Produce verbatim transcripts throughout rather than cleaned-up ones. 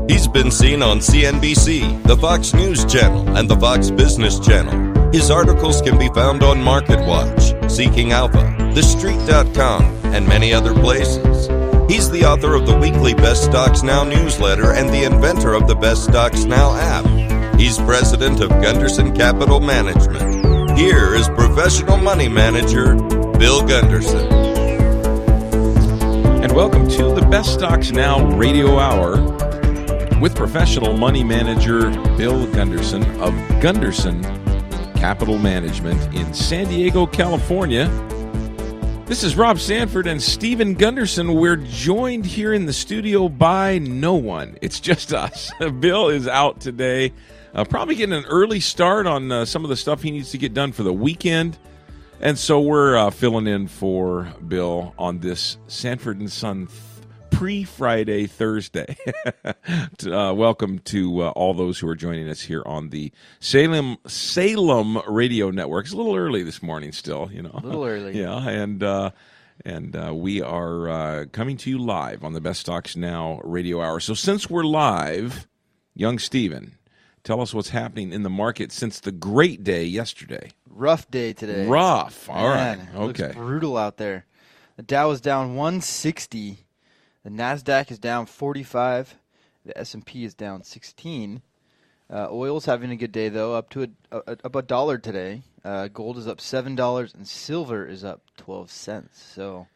He's been seen on C N B C, the Fox News Channel, and the Fox Business Channel. His articles can be found on MarketWatch, Seeking Alpha, The Street dot com, and many other places. He's the author of the weekly Best Stocks Now newsletter and the inventor of the Best Stocks Now app. He's president of Gunderson Capital Management. Here is professional money manager, Bill Gunderson. And welcome to the Best Stocks Now radio hour with professional money manager Bill Gunderson of Gunderson Capital Management in San Diego, California. This is Rob Sanford and Stephen Gunderson. We're joined here in the studio by no one. It's just us. Bill is out today, uh, probably getting an early start on uh, some of the stuff he needs to get done for the weekend. And so we're uh, filling in for Bill on this Sanford and Son th- pre-Friday Thursday. uh, welcome to uh, all those who are joining us here on the Salem Salem Radio Network. It's a little early this morning still, you know. A little early. Yeah, and uh, and uh, we are uh, coming to you live on the Best Stocks Now radio hour. So since we're live, young Stephen, tell us what's happening in the market since the great day yesterday. Rough day today. Rough. All Man, right. it looks Okay. brutal out there. The Dow is down one sixty. The Nasdaq is down forty-five. The S and P is down sixteen. Uh, oil's having a good day though, up to a, a, up a dollar today. Uh, gold is up seven dollars, and silver is up twelve cents. So,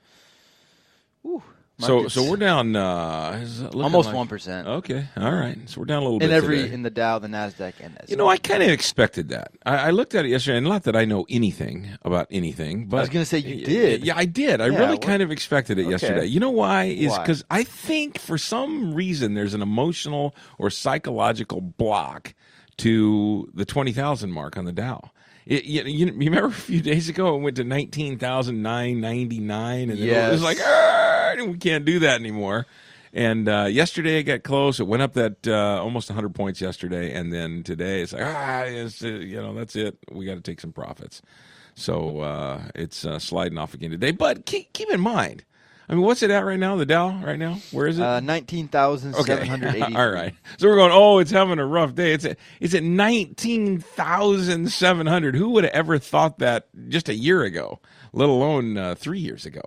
whew, So markets so we're down uh, is it looking almost like- one percent. Okay. All right. So we're down a little In bit every today. in the Dow, the Nasdaq, and S and P. You know, I kind of expected that. I, I looked at it yesterday, and not that I know anything about anything, but I was gonna say you did. Yeah, I did. I Yeah, really what- kind of expected it Okay. yesterday. You know why? Is Why? because I think for some reason there's an emotional or psychological block to the twenty thousand mark on the Dow. It, you, you, you remember a few days ago it went to nineteen thousand nine hundred ninety-nine, and then it was Yes. like, "Arr!" we can't do that anymore. And uh, yesterday it got close. It went up that uh, almost one hundred points yesterday, and then today it's like, ah, it's, uh, you know, that's it. We got to take some profits. So uh, it's uh, sliding off again today. But keep, keep in mind, I mean, what's it at right now? The Dow right now? Where is it? Uh, nineteen thousand seven hundred eighty. All right. So we're going, oh, it's having a rough day. It's at, it's at nineteen thousand seven hundred. Who would have ever thought that just a year ago, let alone uh, three years ago?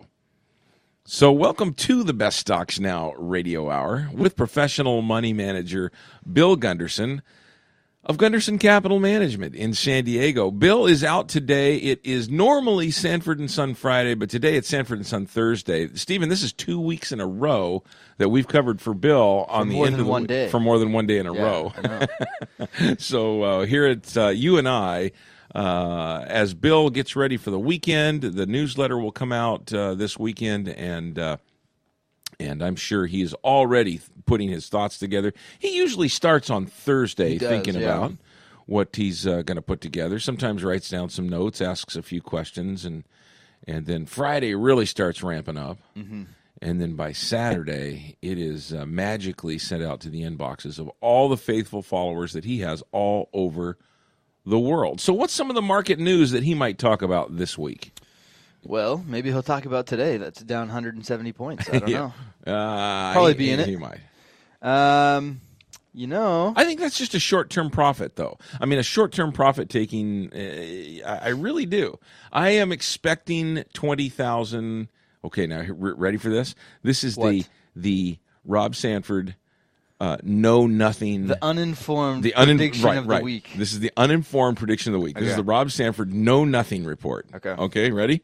So welcome to the Best Stocks Now radio hour with professional money manager Bill Gunderson of Gunderson Capital Management in San Diego. Bill is out today. It is normally Sanford and Son Friday, but today it's Sanford and Son Thursday. Stephen, this is two weeks in a row that we've covered for Bill on the more end than of the one week- day. for more than one day in a Yeah, row. I know. So uh, here it's uh, you and I. Uh, as Bill gets ready for the weekend, the newsletter will come out uh, this weekend, and uh, and I'm sure he's already putting his thoughts together. He usually starts on Thursday He does, thinking yeah. about what he's uh, going to put together. Sometimes writes down some notes, asks a few questions, and and then Friday really starts ramping up. Mm-hmm. And then by Saturday, it is uh, magically sent out to the inboxes of all the faithful followers that he has all over the world. So what's some of the market news that he might talk about this week? Well, maybe he'll talk about today. That's down one hundred seventy points. I don't Yeah. Uh, Probably he, be in it. He might. know. Um, you know, I think that's just a short-term profit, though. I mean, a short-term profit taking, uh, I I really do. I am expecting twenty thousand. Okay, now, re- ready for this? This is the What? the Rob Sanford uh, know nothing. the uninformed the unin- prediction right, of the right. week. This is the uninformed prediction of the week. This is Okay. the Rob Sanford know nothing report. Okay. Okay, ready?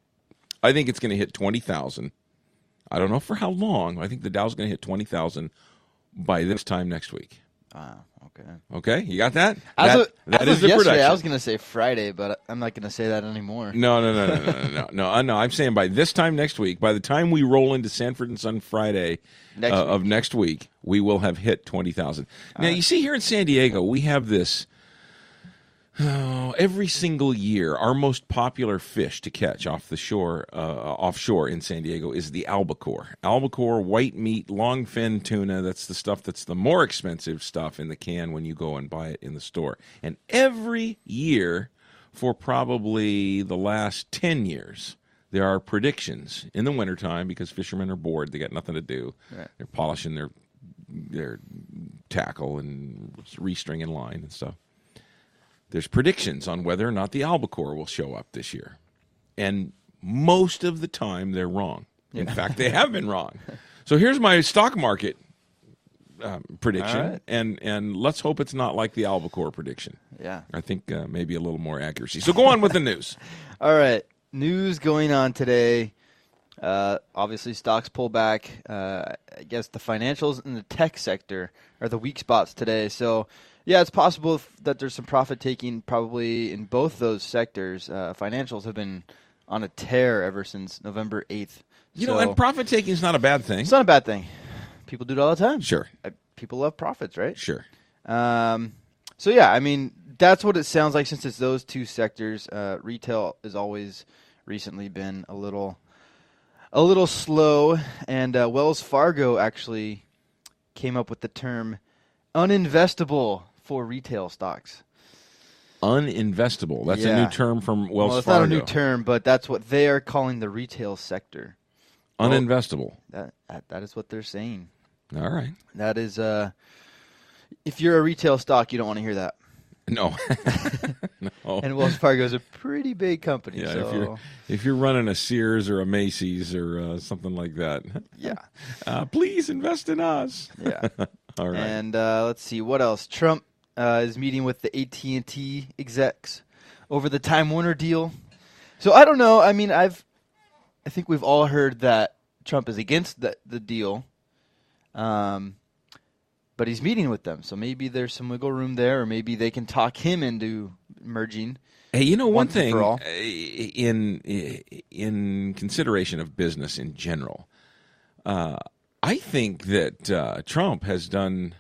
I think it's going to hit twenty thousand. I don't know for how long. I think the Dow's going to hit twenty thousand by this time next week. Wow. Okay. Okay, you got that? As that of, that as is of the yesterday, prediction. I was going to say Friday, but I'm not going to say that anymore. No, no, no, no, no, no, no, no, uh, no. I'm saying by this time next week, by the time we roll into Sanford and Son Friday Next uh, week. of next week, we will have hit twenty thousand. Now, you see here in San Diego, we have this, oh, every single year, our most popular fish to catch off the shore, uh, offshore in San Diego is the albacore. Albacore, white meat, long fin tuna. That's the stuff that's the more expensive stuff in the can when you go and buy it in the store. And every year, for probably the last ten years, there are predictions in the wintertime because fishermen are bored. They got nothing to do. Right. They're polishing their their tackle and restring in line and stuff. There's predictions on whether or not the albacore will show up this year. And most of the time, they're wrong. In Yeah. fact, they have been wrong. So here's my stock market um, prediction, All right. and, and let's hope it's not like the albacore prediction. Yeah. I think uh, maybe a little more accuracy. So go on with the news. All right. News going on today. Uh, obviously, stocks pull back. Uh, I guess the financials and the tech sector are the weak spots today. So, yeah, it's possible f- that there's some profit taking probably in both those sectors. Uh, financials have been on a tear ever since November eighth. You So know, and profit taking is not a bad thing. it's not a bad thing. People do it all the time. Sure, Uh, People love profits, right? sure. Um, so yeah, I mean that's what it sounds like since it's those two sectors. Uh, retail has always recently been a little, a little slow, and uh, Wells Fargo actually came up with the term uninvestable for retail stocks. Uninvestable. That's a Yeah. new term from Wells well, it's Fargo. not a new term, but that's what they are calling the retail sector. Uninvestable. That that, that is what they're saying. All right. That is, uh, if you're a retail stock, you don't want to hear that. No. no. And Wells Fargo is a pretty big company. Yeah, so if you're if you're running a Sears or a Macy's or uh, something like that, yeah, uh, please invest in us. yeah. All right. And uh, let's see what else. Trump uh, is meeting with the A T and T execs over the Time Warner deal. So I don't know. I mean, I've I think we've all heard that Trump is against the the deal. Um, but he's meeting with them, so maybe there's some wiggle room there, or maybe they can talk him into merging. Hey, you know one once and thing for all. uh, in in consideration of business in general, uh, I think that uh, Trump has done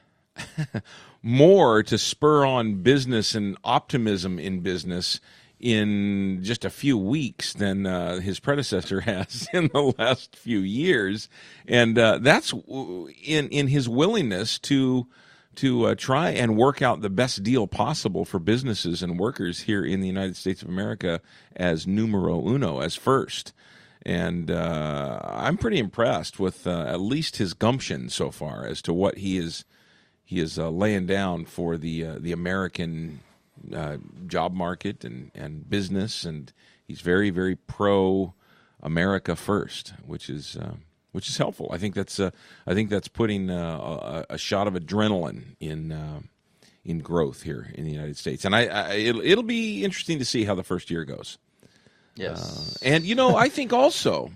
more to spur on business and optimism in business in just a few weeks than uh, his predecessor has in the last few years, and uh, that's w- in in his willingness to to uh, try and work out the best deal possible for businesses and workers here in the United States of America as numero uno, as first. And uh, I'm pretty impressed with uh, at least his gumption so far as to what he is he is uh, laying down for the uh, the American uh, job market and, and business, and he's very very pro America first, which is uh, which is helpful. I think that's uh, I think that's putting uh, a, a shot of adrenaline in uh, in growth here in the United States, and I, I it'll, it'll be interesting to see how the first year goes. Yes. Uh, and, you know, I think also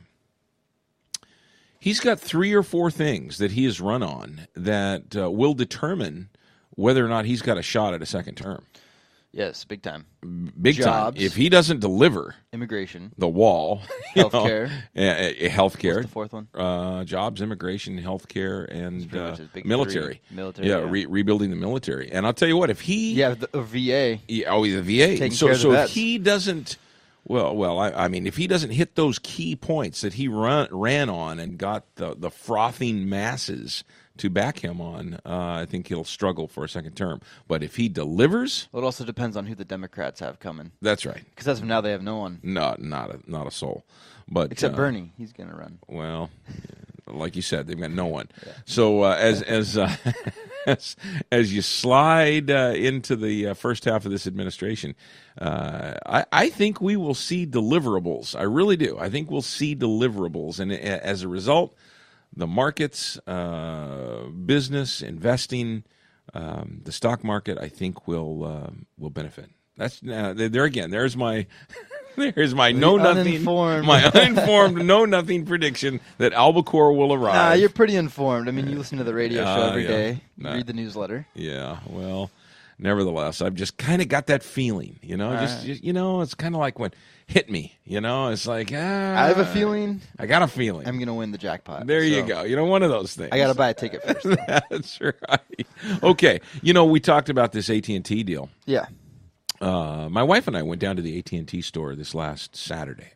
he's got three or four things that he has run on that uh, will determine whether or not he's got a shot at a second term. Yes, big time. Big Jobs. time. If he doesn't deliver Immigration. the wall, you know, Healthcare. uh, uh, healthcare, What's the fourth one? uh, jobs, immigration, healthcare, and pretty uh, much his big military. three. Military, yeah, yeah. Re- rebuilding the military. And I'll tell you what, if he, Yeah, the a V A. he oh, he's a V A. Taking So, care of the so if vets. he doesn't, well, well, I, I mean, if he doesn't hit those key points that he run, ran on and got the, the frothing masses to back him on, uh, I think he'll struggle for a second term. But if he delivers, Well, it also depends on who the Democrats have coming. that's right. Because as of now, they have no one. Not not a not a soul, but Except uh, Bernie. He's going to run. Well, like you said, they've got no one. So uh, as as, uh, as as you slide uh, into the uh, first half of this administration, uh, I, I think we will see deliverables. I really do. I think we'll see deliverables, and a- as a result, the markets, uh, business, investing, um, the stock market, I think will uh, will benefit. That's uh, there again. There's my. There's my know nothing, uninformed. my uninformed know nothing prediction that albacore will arrive. Nah, you're pretty informed. I mean, you listen to the radio Uh, show every yeah. day. You Nah. read the newsletter. Yeah, well, nevertheless, I've just kind of got that feeling, you know. Just, right. just you know, it's kind of like what hit me, you know. It's like ah, I have a feeling I got a feeling. I'm going to win the jackpot. there you so go. You know, one of those things. I got to buy a ticket first. though. That's right. Okay, you know, we talked about this A T and T deal. Yeah. Uh, my wife and I went down to the A T and T store this last Saturday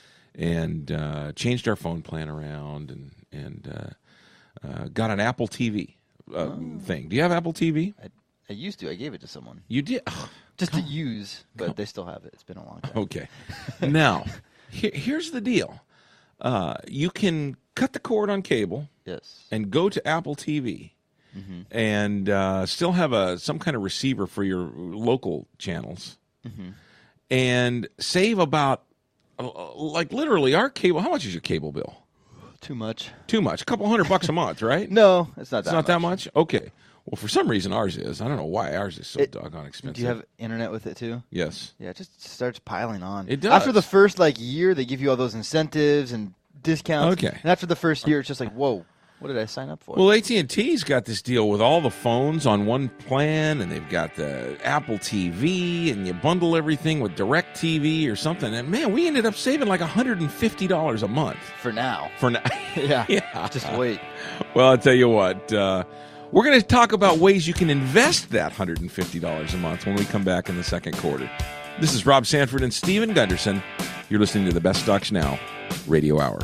and uh, changed our phone plan around and and uh, uh, got an Apple T V uh, Oh. thing. Do you have Apple T V? I, I used to. I gave it to someone. You did. Oh, Just to use, but they still have it. It's been a long time. okay. Now, he- here's the deal. Uh, you can cut the cord on cable Yes. and go to Apple T V mm-hmm. and uh, still have a some kind of receiver for your local channels, mm-hmm. and save about uh, like literally our cable. How much is your cable bill? Too much. Too much. A couple hundred bucks a month, right? No, it's not that It's not much. that much? Okay. Well, for some reason, ours is. I don't know why ours is so It- doggone expensive. Do you have internet with it too? Yes. Yeah, it just starts piling on. It does. After the first like year, they give you all those incentives and discounts. Okay. And after the first year, it's just like, whoa, what did I sign up for? Well, A T and T's got this deal with all the phones on one plan, and they've got the Apple T V, and you bundle everything with Direct T V or something. And, man, we ended up saving like one hundred fifty dollars a month. for now. For now. yeah. Yeah. Just wait. Well, I'll tell you what. Uh, we're going to talk about ways you can invest that one hundred fifty dollars a month when we come back in the second quarter. This is Rob Sanford and Steven Gunderson. You're listening to the Best Stocks Now Radio Hour.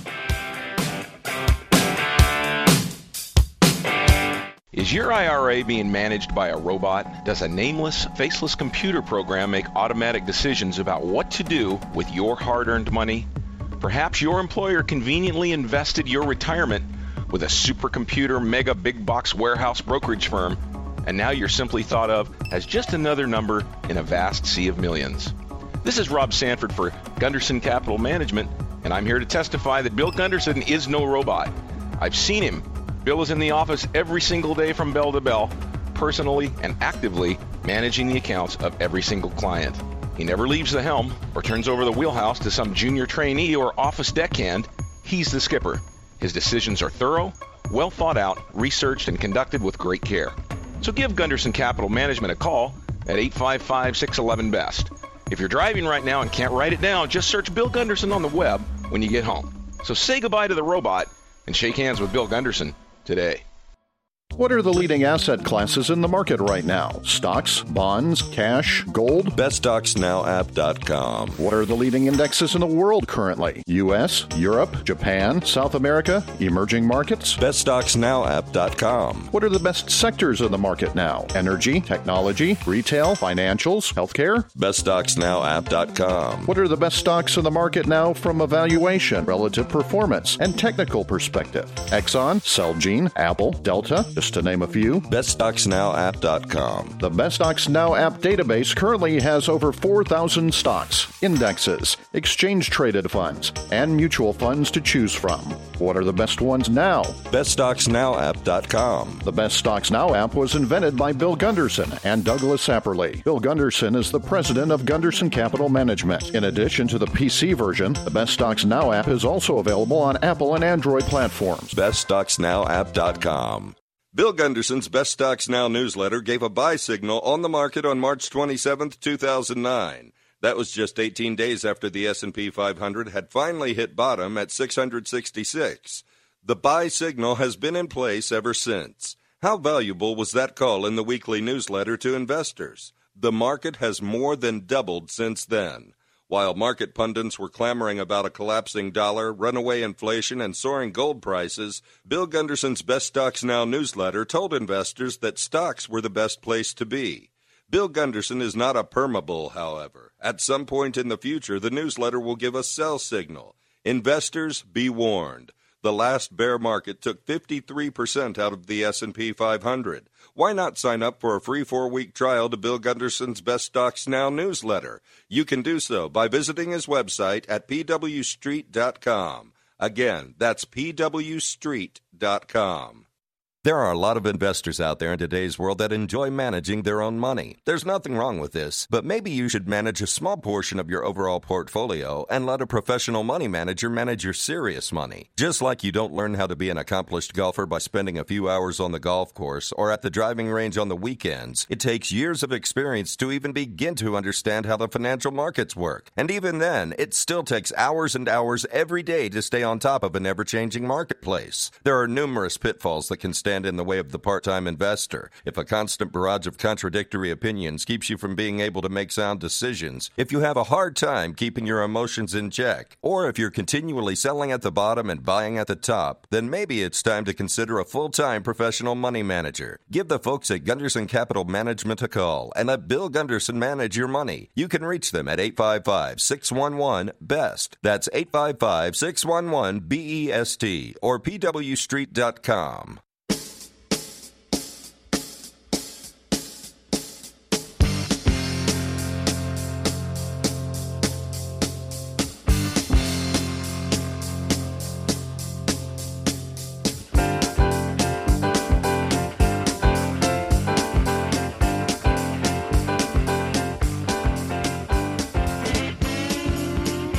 Is your I R A being managed by a robot? Does a nameless, faceless computer program make automatic decisions about what to do with your hard-earned money? Perhaps your employer conveniently invested your retirement with a supercomputer mega big box warehouse brokerage firm, and now you're simply thought of as just another number in a vast sea of millions. This is Rob Sanford for Gunderson Capital Management, and I'm here to testify that Bill Gunderson is no robot. I've seen him. Bill is in the office every single day from bell to bell, personally and actively managing the accounts of every single client. He never leaves the helm or turns over the wheelhouse to some junior trainee or office deckhand. He's the skipper. His decisions are thorough, well thought out, researched, and conducted with great care. So give Gunderson Capital Management a call at eight five five, six one one, B E S T. If you're driving right now and can't write it down, just search Bill Gunderson on the web when you get home. So say goodbye to the robot and shake hands with Bill Gunderson today. What are the leading asset classes in the market right now? Stocks, bonds, cash, gold? best stocks now app dot com. What are the leading indexes in the world currently? U S, Europe, Japan, South America, emerging markets? best stocks now app dot com. What are the best sectors in the market now? Energy, technology, retail, financials, healthcare? best stocks now app dot com. What are the best stocks in the market now from a valuation, relative performance, and technical perspective? Exxon, Celgene, Apple, Delta, just to name a few. best stocks now app dot com. The Best Stocks Now app database currently has over four thousand stocks, indexes, exchange-traded funds, and mutual funds to choose from. What are the best ones now? best stocks now app dot com. The Best Stocks Now app was invented by Bill Gunderson and Douglas Apperly. Bill Gunderson is the president of Gunderson Capital Management. In addition to the P C version, the Best Stocks Now app is also available on Apple and Android platforms. best stocks now app dot com. Bill Gunderson's Best Stocks Now newsletter gave a buy signal on the market on March twenty-seventh, two thousand nine. That was just eighteen days after the S and P five hundred had finally hit bottom at six hundred sixty-six. The buy signal has been in place ever since. How valuable was that call in the weekly newsletter to investors? The market has more than doubled since then. While market pundits were clamoring about a collapsing dollar, runaway inflation, and soaring gold prices, Bill Gunderson's Best Stocks Now newsletter told investors that stocks were the best place to be. Bill Gunderson is not a permabull, however. At some point in the future, the newsletter will give a sell signal. Investors, be warned. The last bear market took fifty-three percent out of the S and P five hundred. Why not sign up for a free four-week trial to Bill Gunderson's Best Stocks Now newsletter? You can do so by visiting his website at p w street dot com. Again, that's p w street dot com. There are a lot of investors out there in today's world that enjoy managing their own money. There's nothing wrong with this, but maybe you should manage a small portion of your overall portfolio and let a professional money manager manage your serious money. Just like you don't learn how to be an accomplished golfer by spending a few hours on the golf course or at the driving range on the weekends, it takes years of experience to even begin to understand how the financial markets work. And even then, it still takes hours and hours every day to stay on top of an ever-changing marketplace. There are numerous pitfalls that can stand in the way of the part-time investor. If a constant barrage of contradictory opinions keeps you from being able to make sound decisions, if you have a hard time keeping your emotions in check, or if you're continually selling at the bottom and buying at the top, then maybe it's time to consider a full-time professional money manager. Give the folks at Gunderson Capital Management a call and let Bill Gunderson manage your money. You can reach them at eight five five, six one one, B E S T. That's eight five five, six one one, B E S T or p w street dot com.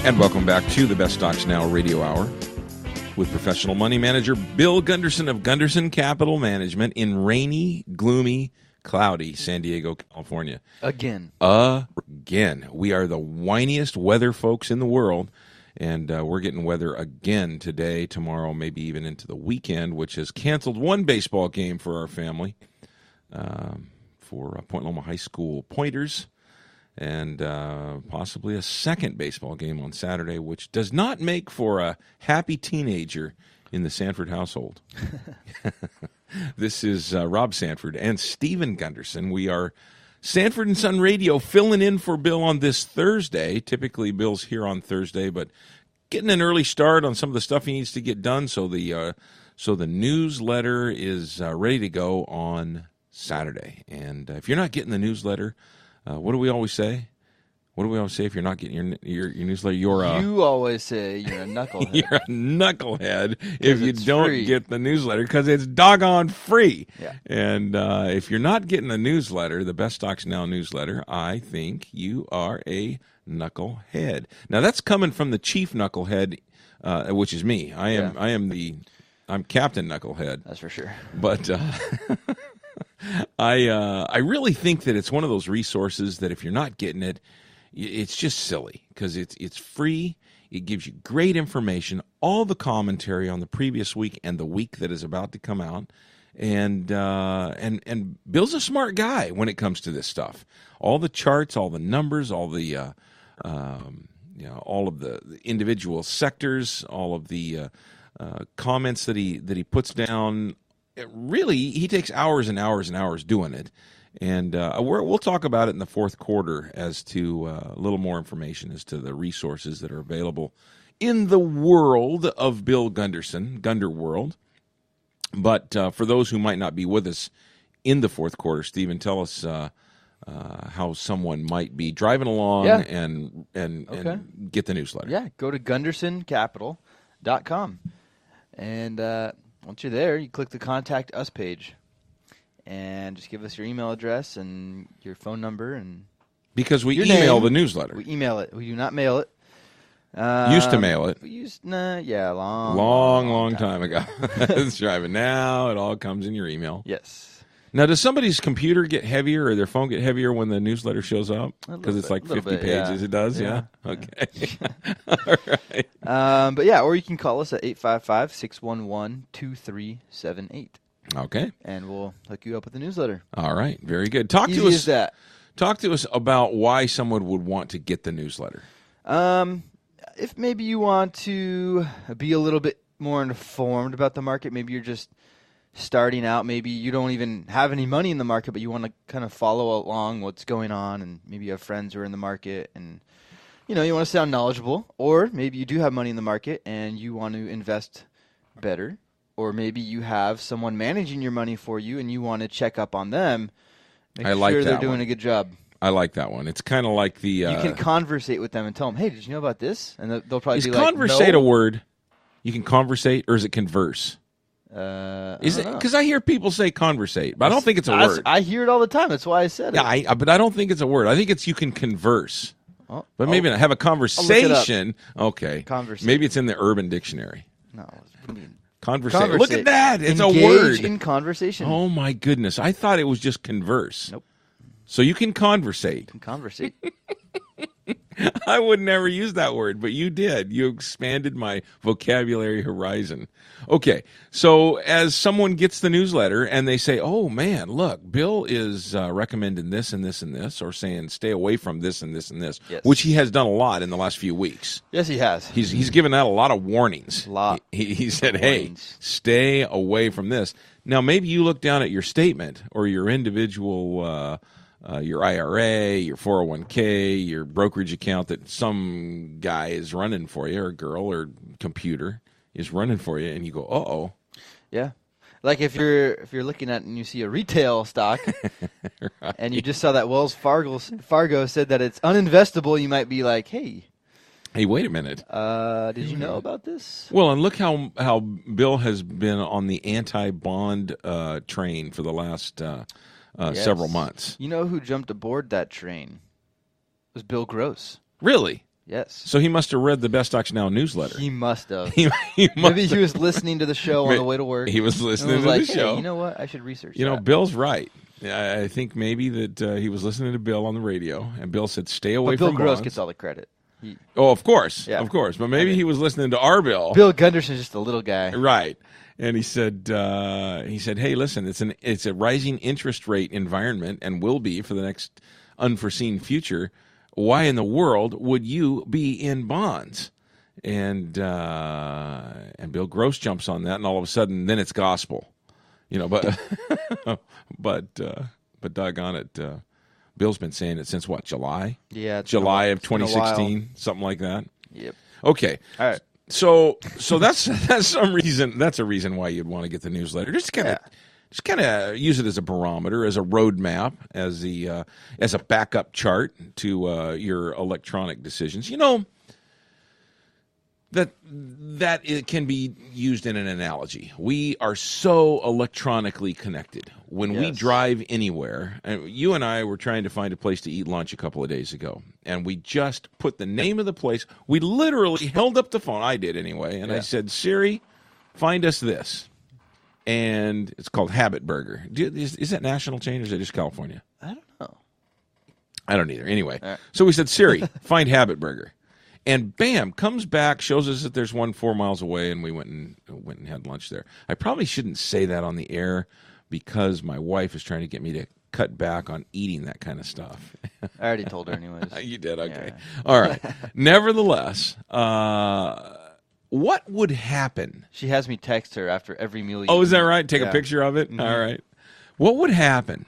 And welcome back to the Best Stocks Now Radio Hour with professional money manager Bill Gunderson of Gunderson Capital Management in rainy, gloomy, cloudy San Diego, California. Again. Again. We are the whiniest weather folks in the world, and uh, we're getting weather again today, tomorrow, maybe even into the weekend, which has canceled one baseball game for our family, um, for uh, Point Loma High School Pointers, and uh, possibly a second baseball game on Saturday, which does not make for a happy teenager in the Sanford household. This is uh, Rob Sanford and Stephen Gunderson. We are Sanford and Son Radio filling in for Bill on this Thursday. Typically, Bill's here on Thursday, but getting an early start on some of the stuff he needs to get done, so the uh, so the newsletter is uh, ready to go on Saturday. And uh, if you're not getting the newsletter, Uh, what do we always say? What do we always say if you're not getting your your, your newsletter? You're a, You always say you're a knucklehead. you're a knucklehead if you it's don't free. get the newsletter because it's doggone free. Yeah. And uh, if you're not getting the newsletter, the Best Stocks Now newsletter, I think you are a knucklehead. Now that's coming from the chief knucklehead, uh, which is me. I am Yeah. I am the I'm Captain Knucklehead. That's for sure. But uh, I uh, I really think that it's one of those resources that if you're not getting it, it's just silly because it's it's free. It gives you great information, all the commentary on the previous week and the week that is about to come out, and uh, and and Bill's a smart guy when it comes to this stuff. All the charts, all the numbers, all the uh, um, you know, all of the individual sectors, all of the uh, uh, comments that he that he puts down. It really, he takes hours and hours and hours doing it. And uh, we're, we'll talk about it in the fourth quarter as to uh, a little more information as to the resources that are available in the world of Bill Gunderson, Gunder World. But uh, for those who might not be with us in the fourth quarter, Stephen, tell us uh, uh, how someone might be driving along Yeah. and, and, Okay. and get the newsletter. Yeah, go to gunderson capital dot com. And uh, once you're there, you click the Contact Us page. And just give us your email address and your phone number. And Because we Your email name. the newsletter. we email it. We do not mail it. Um, Used to mail it. We used, nah, yeah, long, Long, long time ago. It's driving. Now it all comes in your email. Yes. Now, does somebody's computer get heavier or their phone get heavier when the newsletter shows up? A little Because it's bit, like little fifty bit, yeah. pages. It does, yeah? Yeah. Okay. All right. Um, but yeah, or you can call us at eight five five, six one one, two three seven eight. Okay. And we'll hook you up with the newsletter. All right. Very good. Talk Easy to us. as that. Talk to us about why someone would want to get the newsletter. Um, if maybe you want to be a little bit more informed about the market, maybe you're just starting out, maybe you don't even have any money in the market, but you want to kind of follow along what's going on, and maybe you have friends who are in the market, and you know you want to sound knowledgeable, or maybe you do have money in the market and you want to invest better, or maybe you have someone managing your money for you and you want to check up on them, make I like sure they're that doing one. a good job. I like that one. It's kind of like the... Uh, You can conversate with them and tell them, "Hey, did you know about this?" And they'll- they'll probably is be like, conversate "No." a word? You can conversate, or is it converse? Uh, Is I it? don't know. Because I hear people say conversate, but I don't think it's a That's- word. I hear it all the time. That's why I said Yeah, it. I, but I don't think it's a word. I think it's you can converse. Oh, But maybe oh, not. Have a up. conversation. Okay. Conversate. Maybe it's in the Urban Dictionary. no. it's gonna be- Conversate. Conversate. Look at that. It's Engage a word. in conversation. Oh, my goodness. I thought it was just converse. Nope. So you can conversate. Conversate. I would never use that word, but you did. You expanded my vocabulary horizon. Okay, so as someone gets the newsletter and they say, oh, man, look, Bill is uh, recommending this and this and this, or saying stay away from this and this and this, Yes. which he has done a lot in the last few weeks. Yes, he has. He's he's given out a lot of warnings. Lot He, he said, of hey, warnings. stay away from this. Now, maybe you look down at your statement or your individual uh Uh, your I R A, your four oh one k, your brokerage account that some guy is running for you, or girl or computer is running for you, and you go, uh-oh. Yeah. Like if you're if you're looking at and you see a retail stock, Right. and you just saw that Wells Fargo Fargo said that it's uninvestable, you might be like, "Hey, Hey, wait a minute. uh, did you know about this?" Well, and look how how Bill has been on the anti-bond uh, train for the last uh, uh, Yes. several months. You know who jumped aboard that train? It was Bill Gross. Really? Yes. So he must have read the Best Stocks Now newsletter. He must have. he, he must Maybe have. he was listening to the show on the way to work. He was listening and was to like, the hey, show. you know what? I should research You know, that. Bill's right. I I think maybe that uh, he was listening to Bill on the radio, and Bill said, "Stay away But Bill from Gross bonds." gets all the credit. He, Oh, of course, Yeah. of course. But maybe I mean- he was listening to our Bill. Bill Gunderson's just a little guy. Right. And he said, uh, he said, "Hey, listen, it's an it's a rising interest rate environment, and will be for the next unforeseen future. Why in the world would you be in bonds?" And uh, and Bill Gross jumps on that, and all of a sudden, then it's gospel, you know. But but uh, but doggone it, uh, Bill's been saying it since what, July? Yeah. it's July been a- of it's been a twenty while. sixteen, something like that. Yep. Okay. All right. So so that's that's some reason that's a reason why you'd want to get the newsletter. Just kind of Yeah. just kind of use it as a barometer, as a roadmap, as the uh, as a backup chart to uh, your electronic decisions. You know that that it can be used in an analogy. We are so electronically connected. When we Yes. drive anywhere, and you and I were trying to find a place to eat lunch a couple of days ago, and we just put the name of the place. We literally held up the phone. I did anyway, and I Yeah. said, "Siri, find us this." And it's called Habit Burger. Do, is, is that national chain or is it just California? I don't know. I don't either. Anyway, All right. so we said, "Siri, find Habit Burger," and bam, comes back, shows us that there's one four miles away, and we went and went and had lunch there. I probably shouldn't say that on the air because my wife is trying to get me to cut back on eating that kind of stuff. I already told her anyways. You did, okay. Yeah. All right. Nevertheless, uh, what would happen? She has me text her after every meal. You Oh, is that eat. right? Take Yeah. a picture of it? All right. What would happen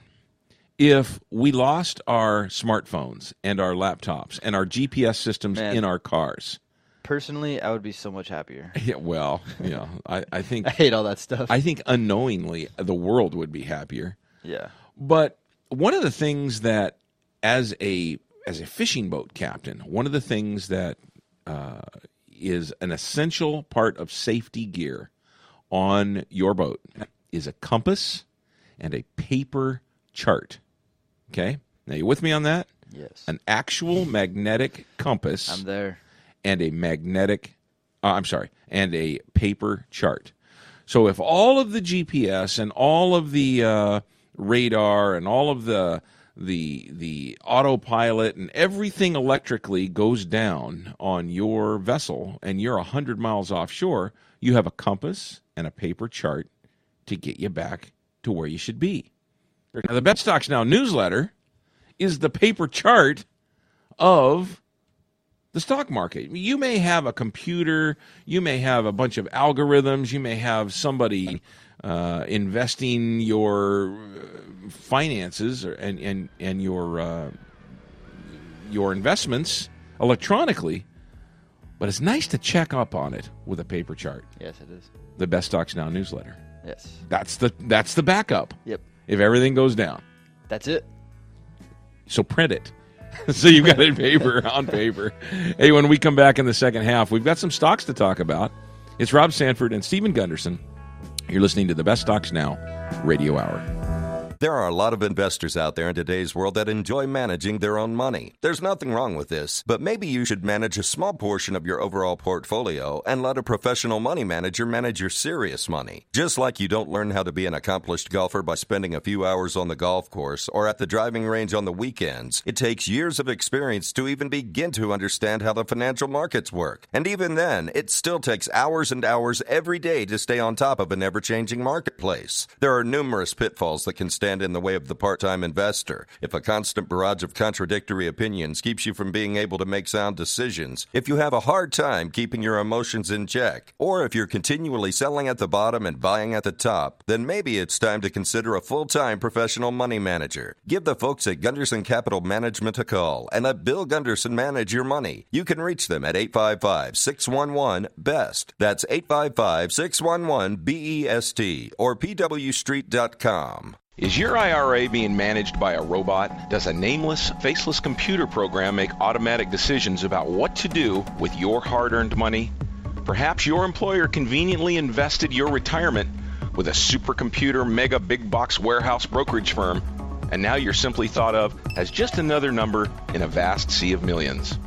if we lost our smartphones and our laptops and our G P S systems Man. in our cars? Personally, I would be so much happier. Yeah, well, you know, I, I think I hate all that stuff. I think unknowingly the world would be happier. yeah. But one of the things that, as a as a fishing boat captain, one of the things that uh, is an essential part of safety gear on your boat is a compass and a paper chart. Okay, now you with me on that? Yes. An actual magnetic compass I'm there. and a magnetic, uh, I'm sorry, and a paper chart. So if all of the G P S and all of the uh, radar and all of the the the autopilot and everything electrically goes down on your vessel and you're one hundred miles offshore, you have a compass and a paper chart to get you back to where you should be. Now, the Best Stocks Now newsletter is the paper chart of the stock market. You may have a computer, you may have a bunch of algorithms, you may have somebody uh, investing your finances or, and, and, and your uh, your investments electronically, but it's nice to check up on it with a paper chart. Yes, it is. The Best Stocks Now newsletter. Yes. That's the that's the backup Yep. if everything goes down. That's it. So print it. So you've got it in paper, on paper. Hey, when we come back in the second half, we've got some stocks to talk about. It's Rob Sanford and Stephen Gunderson. You're listening to the Best Stocks Now Radio Hour. There are a lot of investors out there in today's world that enjoy managing their own money. There's nothing wrong with this, but maybe you should manage a small portion of your overall portfolio and let a professional money manager manage your serious money. Just like you don't learn how to be an accomplished golfer by spending a few hours on the golf course or at the driving range on the weekends, it takes years of experience to even begin to understand how the financial markets work. And even then, it still takes hours and hours every day to stay on top of an ever-changing marketplace. There are numerous pitfalls that can stand in the way of the part-time investor. If a constant barrage of contradictory opinions keeps you from being able to make sound decisions, if you have a hard time keeping your emotions in check, or if you're continually selling at the bottom and buying at the top, then maybe it's time to consider a full-time professional money manager. Give the folks at Gunderson Capital Management a call and let Bill Gunderson manage your money. You can reach them at eight five five, six one one, B E S T. That's eight five five, six one one, B E S T or P W street dot com. Is your I R A being managed by a robot? Does a nameless, faceless computer program make automatic decisions about what to do with your hard-earned money? Perhaps your employer conveniently invested your retirement with a supercomputer mega big box warehouse brokerage firm, and now you're simply thought of as just another number in a vast sea of millions.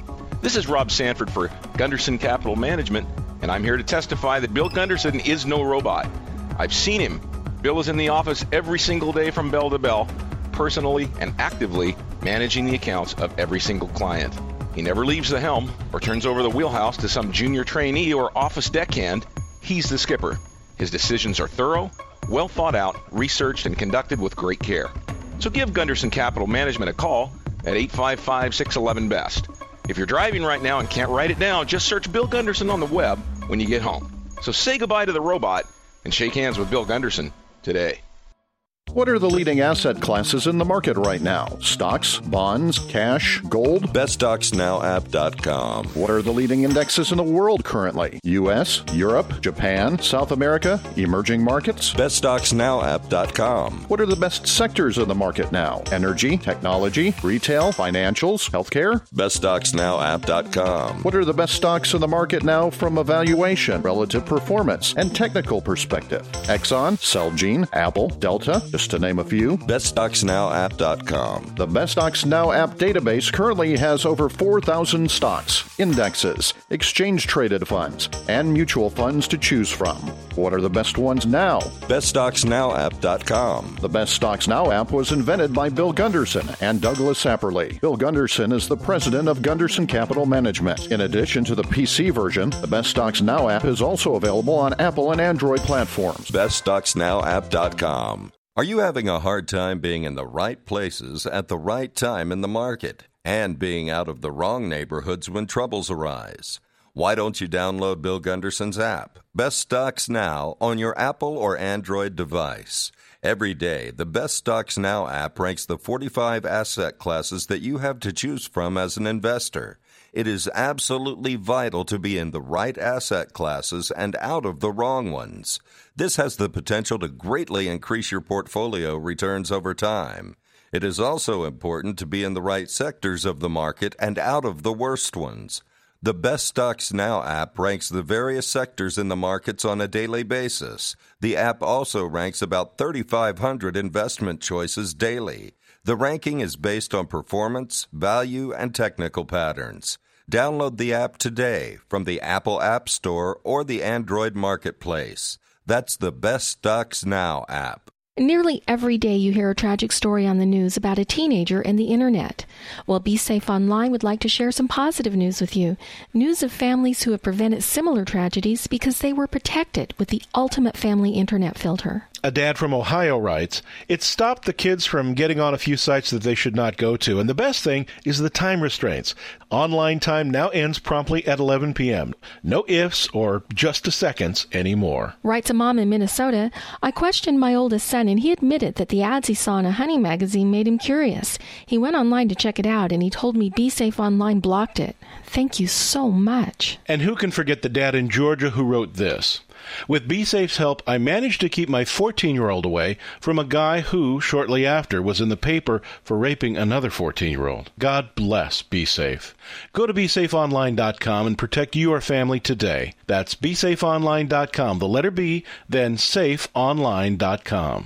This is Rob Sanford for Gunderson Capital Management, and I'm here to testify that Bill Gunderson is no robot. I've seen him. Bill is in the office every single day from bell to bell, personally and actively managing the accounts of every single client. He never leaves the helm or turns over the wheelhouse to some junior trainee or office deckhand. He's the skipper. His decisions are thorough, well thought out, researched, and conducted with great care. So give Gunderson Capital Management a call at eight five five, six one one, B E S T. If you're driving right now and can't write it down, just search Bill Gunderson on the web when you get home. So say goodbye to the robot and shake hands with Bill Gunderson today. What are the leading asset classes in the market right now? Stocks, bonds, cash, gold? best stocks now app dot com. What are the leading indexes in the world currently? U S, Europe, Japan, South America, emerging markets? best stocks now app dot com. What are the best sectors in the market now? Energy, technology, retail, financials, healthcare? best stocks now app dot com. What are the best stocks in the market now from a valuation, relative performance, and technical perspective? Exxon, Celgene, Apple, Delta, just to name a few. best stocks now app dot com. The Best Stocks Now app database currently has over four thousand stocks, indexes, exchange-traded funds, and mutual funds to choose from. What are the best ones now? best stocks now app dot com. The Best Stocks Now app was invented by Bill Gunderson and Douglas Sapperly. Bill Gunderson is the president of Gunderson Capital Management. In addition to the P C version, the Best Stocks Now app is also available on Apple and Android platforms. best stocks now app dot com. Are you having a hard time being in the right places at the right time in the market and being out of the wrong neighborhoods when troubles arise? Why don't you download Bill Gunderson's app, Best Stocks Now, on your Apple or Android device? Every day, the Best Stocks Now app ranks the forty-five asset classes that you have to choose from as an investor. It is absolutely vital to be in the right asset classes and out of the wrong ones. This has the potential to greatly increase your portfolio returns over time. It is also important to be in the right sectors of the market and out of the worst ones. The Best Stocks Now app ranks the various sectors in the markets on a daily basis. The app also ranks about thirty-five hundred investment choices daily. The ranking is based on performance, value, and technical patterns. Download the app today from the Apple App Store or the Android Marketplace. That's the Best Stocks Now app. Nearly every day you hear a tragic story on the news about a teenager and the internet. Well, Be Safe Online would like to share some positive news with you. News of families who have prevented similar tragedies because they were protected with the ultimate family internet filter. A dad from Ohio writes, "It stopped the kids from getting on a few sites that they should not go to, and the best thing is the time restraints. Online time now ends promptly at eleven p.m. No ifs or just a seconds anymore." Writes a mom in Minnesota, "I questioned my oldest son, and he admitted that the ads he saw in a hunting magazine made him curious. He went online to check it out, and he told me Be Safe Online blocked it. Thank you so much." And who can forget the dad in Georgia who wrote this? "With BeSafe's help, I managed to keep my fourteen-year-old away from a guy who, shortly after, was in the paper for raping another fourteen-year-old. God bless BeSafe." Go to be safe online dot com and protect your family today. That's be safe online dot com, the letter B, then safe online dot com.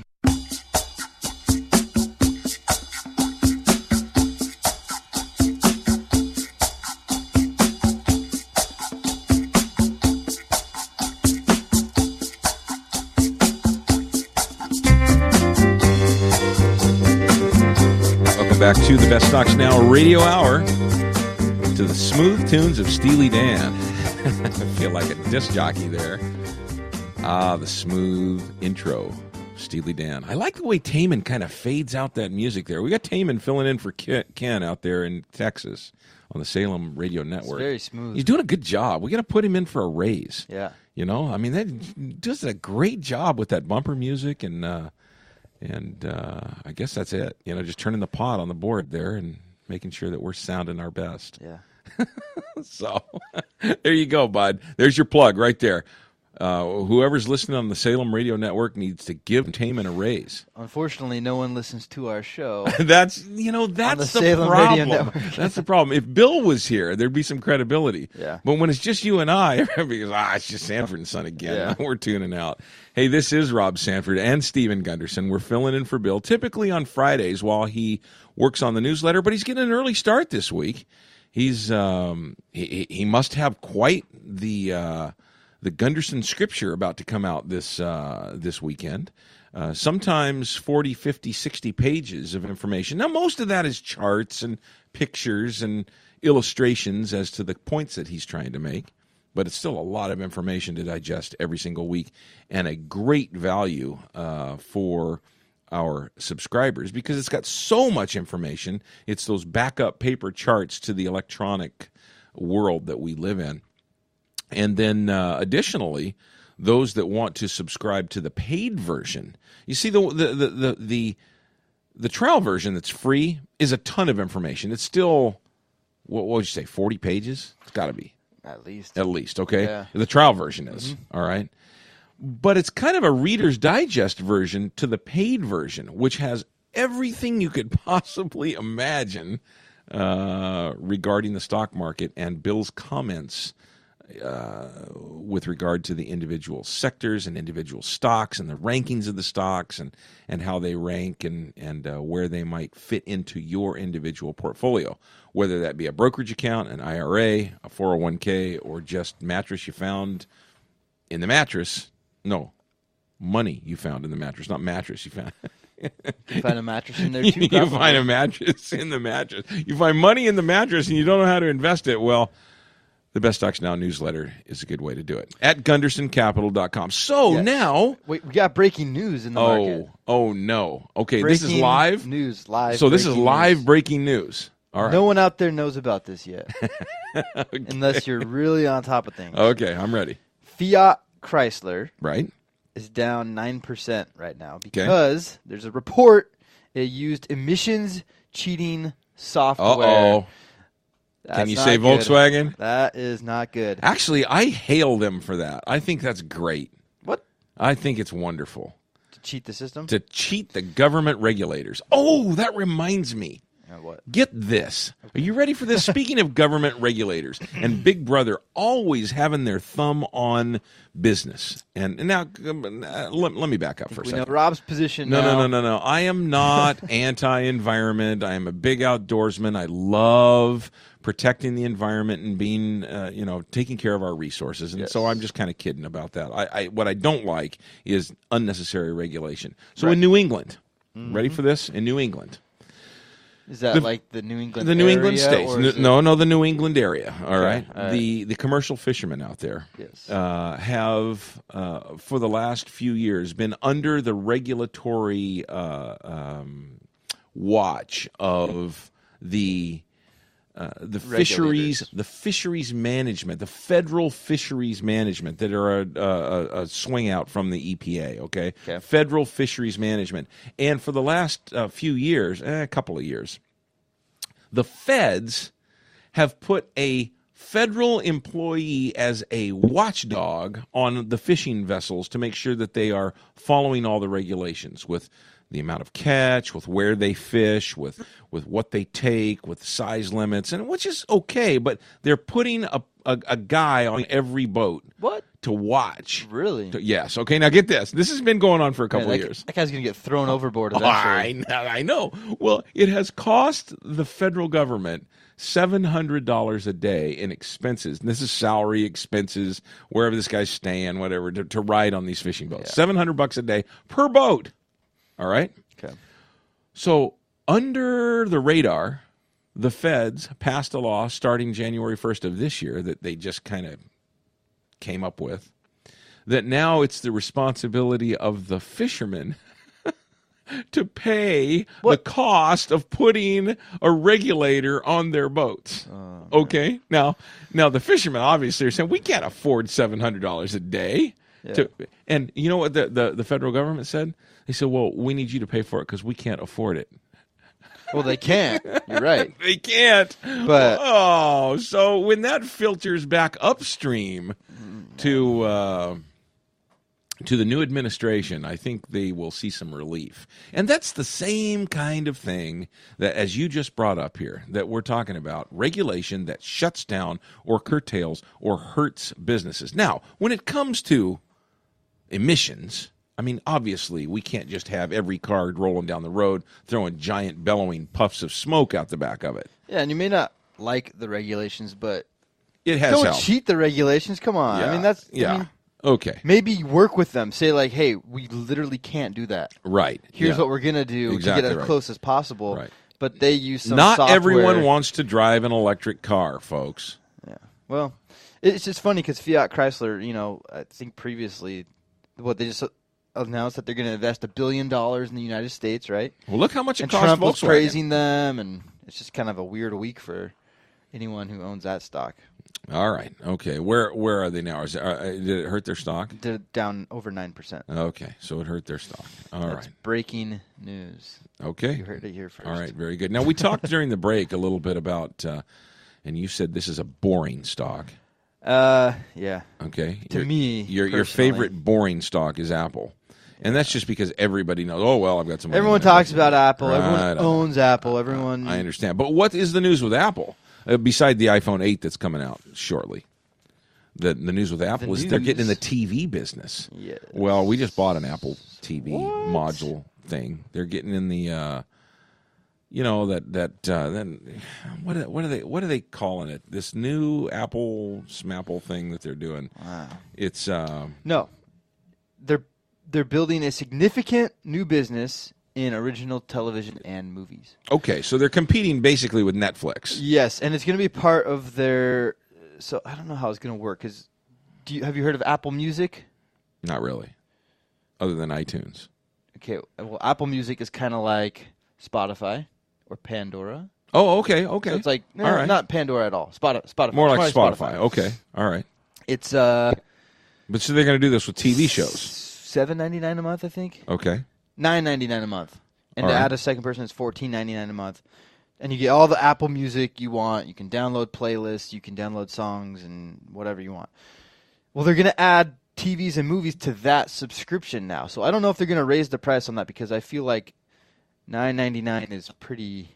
Back to the Best Stocks Now Radio Hour, to the smooth tunes of Steely Dan. I feel like a disc jockey there. Ah, the smooth intro, Steely Dan. I like the way Taman kind of fades out that music there. We got Taman filling in for Ken out there in Texas on the Salem Radio Network. It's very smooth. He's doing a good job. We got to put him in for a raise. Yeah. You know, I mean, that does a great job with that bumper music and, uh, And uh, I guess that's it. You know, just turning the pot on the board there and making sure that we're sounding our best. Yeah. So there you go, bud. There's your plug right there. Uh, whoever's listening on the Salem Radio Network needs to give Taman a raise. Unfortunately, no one listens to our show. That's you know that's the the, Salem Radio problem. Network. That's the problem. If Bill was here, there'd be some credibility. Yeah. But when it's just you and I, everybody goes, ah, it's just Sanford and Son again. Yeah. We're tuning out. Hey, this is Rob Sanford and Stephen Gunderson. We're filling in for Bill, typically on Fridays while he works on the newsletter, but he's getting an early start this week. he's um, he he must have quite the uh, the Gunderson scripture about to come out this uh, this weekend. Uh, sometimes forty, fifty, sixty pages of information. Now, most of that is charts and pictures and illustrations as to the points that he's trying to make, but it's still a lot of information to digest every single week, and a great value uh, for our subscribers because it's got so much information. It's those backup paper charts to the electronic world that we live in. And then uh, additionally, those that want to subscribe to the paid version, you see the the the the, the, the trial version that's free is a ton of information. It's still, what, what would you say, forty pages? It's got to be. At least. At least, okay? Yeah. The trial version is, mm-hmm. all right? But it's kind of a Reader's Digest version to the paid version, which has everything you could possibly imagine uh, regarding the stock market and Bill's comments uh, with regard to the individual sectors and individual stocks and the rankings of the stocks and, and how they rank and, and uh, where they might fit into your individual portfolio, whether that be a brokerage account, an I R A, a four oh one k, or just mattress you found in the mattress. No, money you found in the mattress, not mattress you found. You find a mattress in there too. You probably. find a mattress in the mattress. You find money in the mattress and you don't know how to invest it. Well, the Best Stocks Now newsletter is a good way to do it. At Gunderson Capital dot com. So Yes. now... Wait, we got breaking news in the Oh, market. oh no. Okay, this is Breaking live? news, live. So this is breaking live news. breaking news. All right. No one out there knows about this yet, Okay. unless you're really on top of things. Okay, I'm ready. Fiat Chrysler Right? is down nine percent right now because there's a report it used emissions cheating software. Uh-oh. That's Can you not say good. Volkswagen? That is not good. Actually, I hail them for that. I think that's great. What? I think it's wonderful. To cheat the system? To cheat the government regulators. Oh, that reminds me. Uh, what? Get this. Are you ready for this? Speaking of government regulators and Big Brother always having their thumb on business. And, and now, um, uh, let, let me back up for a We know second. Rob's position No, now. no, no, no, no. I am not anti-environment. I am a big outdoorsman. I love protecting the environment and being, uh, you know, taking care of our resources. And Yes. so I'm just kind of kidding about that. I, I what I don't like is unnecessary regulation. So Right. in New England, Mm-hmm. ready for this? In New England. Is that The- like the New England The New England area, states. or No, is it- no, no, the New England area. All right. all right. The the commercial fishermen out there Yes. uh, have, uh, for the last few years, been under the regulatory uh, um, watch of the uh, the fisheries, Regulators. the fisheries management, the federal fisheries management that are a, a, a swing out from the E P A. Okay, Okay. federal fisheries management, and for the last uh, few years, eh, a couple of years, the feds have put a federal employee as a watchdog on the fishing vessels to make sure that they are following all the regulations with the amount of catch, with where they fish, with with what they take, with size limits, and which is okay, but they're putting a a, a guy on every boat What? to watch. Really? To- yes. Okay. Now get this. This has been going on for a couple Man, of that, years. that guy's going to get thrown overboard Oh, I, eventually. know, I know. Well, it has cost the federal government seven hundred dollars a day in expenses. And this is salary expenses, wherever this guy's staying, whatever, to, to ride on these fishing boats. Yeah. seven hundred bucks a day per boat. All right? Okay. So under the radar, the feds passed a law starting January first of this year that they just kind of came up with, that now it's the responsibility of the fishermen to pay What? the cost of putting a regulator on their boats. Oh, okay? Now, now the fishermen obviously are saying, we can't afford seven hundred dollars a day. Yeah. To, and you know what the, the, the federal government said? They said, well, we need you to pay for it because we can't afford it. Well, they can't. You're right. They can't. But- oh, so when that filters back upstream to uh, to the new administration, I think they will see some relief. And that's the same kind of thing that, as you just brought up here, that we're talking about, regulation that shuts down or curtails or hurts businesses. Now, when it comes to emissions, I mean, obviously, we can't just have every car rolling down the road throwing giant bellowing puffs of smoke out the back of it. Yeah, and you may not like the regulations, but It has don't helped. cheat the regulations. Come on. Yeah. I mean, that's yeah. I mean, okay. maybe work with them. Say like, hey, we literally can't do that. Right. Here's yeah. what we're gonna do Exactly to get as right. close as possible. Right. But they use some Not software. everyone wants to drive an electric car, folks. Yeah. Well, it's just funny because Fiat Chrysler, you know, I think previously, what they just announced that they're going to invest a billion dollars in the United States, right? Well, look how much it And costs Trump was Volkswagen. praising them, and it's just kind of a weird week for anyone who owns that stock. All right. Okay. Where where are they now? Is it, uh, did it hurt their stock? They're down over nine percent. Okay. So it hurt their stock. All That's right. breaking news. Okay. You heard it here first. All right. Very good. Now, we talked during the break a little bit about, uh, and you said this is a boring stock. Uh, yeah. Okay. To your, me, your your personally. favorite boring stock is Apple, and that's just because everybody knows. Oh well, I've got some. money Everyone in there. talks about Apple. Right. Everyone owns Apple. Everyone. I understand, but what is the news with Apple uh, beside the iPhone eight that's coming out shortly? The the news with Apple The is they're getting in the news- T V business. Yes. Well, we just bought an Apple T V What? module thing. They're getting in the, uh, you know that that uh, then what are- what are they what are they calling it? This new Apple Smapple thing that they're doing. Wow. It's uh, No, they're they're building a significant new business in original television and movies. okay. So they're competing basically with Netflix. Yes, and it's going to be part of their. So I don't know how it's going to work. Cause do you have you heard of Apple Music? Not really, other than iTunes. Okay, well, Apple Music is kind of like Spotify or Pandora. Oh, okay, okay. So it's like no, All right. not Pandora at all. Spot, Spotify. More like It's more Spotify. Okay, all right. It's uh But so they're going to do this with T V shows. seven ninety nine a month, I think. Okay. Nine ninety nine a month, and All to right. add a second person, it's fourteen ninety nine a month, and you get all the Apple Music you want. You can download playlists, you can download songs, and whatever you want. Well, they're going to add T Vs and movies to that subscription now, so I don't know if they're going to raise the price on that because I feel like nine ninety nine is pretty